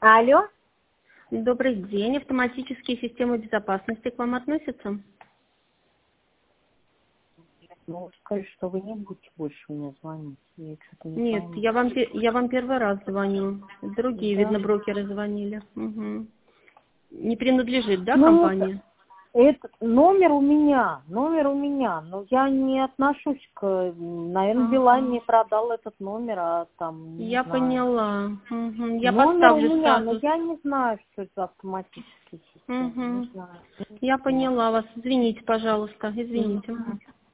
Алло, Добрый день. Автоматические системы безопасности к вам относятся? ну скажи, что вы не будете больше мне звонить. Я что-то не Нет, пойму. я вам первый раз звоню. Другие, Да. видно, брокеры звонили. Угу. Не принадлежит, да, Ну, компания? это номер у меня, но я не отношусь наверное, Билайн Ага. мне продал этот номер, а там, не Я знаю. поняла. Угу. Я Номер у поставлю меня, но сразу. я не знаю, что это за автоматические системы, не Угу. знаю. Я поняла вас. Извините, пожалуйста. Извините. Мгм.